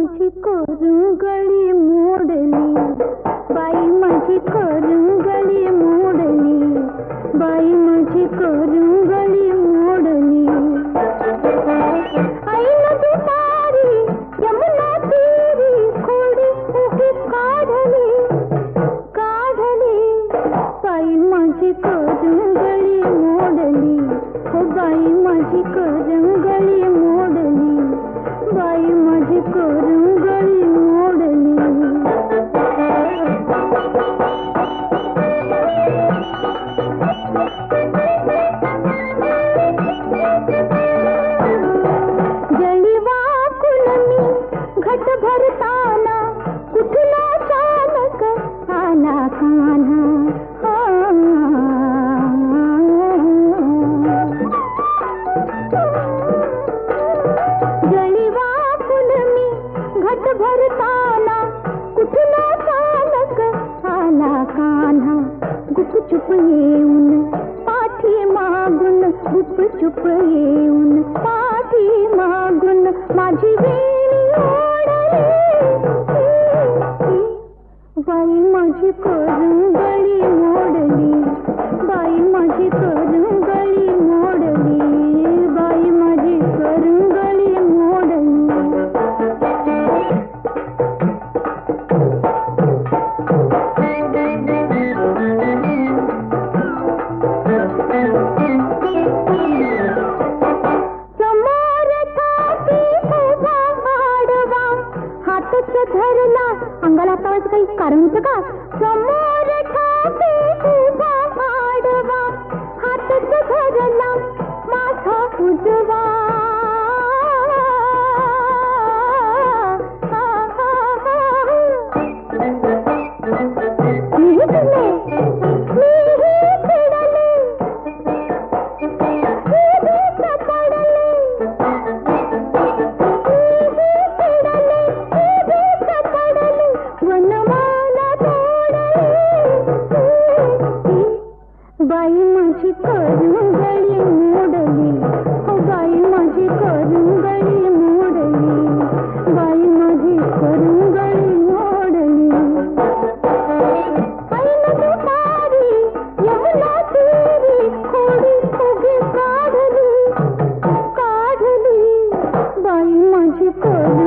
माझी करुंगळी मोडली, बाई माझी करुंगळी मोडली, बाई माझी करुंगळी मोडली. ऐन दुपारी यमुना तीरी खोडी उभी काढली, काढली, बाई माझी करुंगळी मोडली, हो बाई माझी करुंगळी मोडली, बाई माझी करुंगळी मोडली. जळी वाकून मी घट भरताना कुठला चालक आला कान्हा. जळी वाकून मी घट भरताना कुठला चालक आला कान्हा. गुपचुप येऊन पाठी मागून, गुपचुप येऊन पाठी मागून माझी वेणी ओढली. बाई माझी करुंगळी मोडली, बाई माझी करुंगळी मोडली, बाई माझी करुंगळी मोडली. समोर थापी उभा आडवा, हातच धरला, अंगाला हातावरच काही कारण होतं का? समोर थापी उभा आडवा, हातच धरला माझा उजवा. मीही चिडले, मीही चिडले, बाई माझी करुंगळी मोडली, हो बाई माझी करुंगळी मोडली, बाई माझी करुंगळी मोडली. ऐन दुपारी यमुना तीरी खोडी उभी काढली, काढली, बाई माझी करुंगळी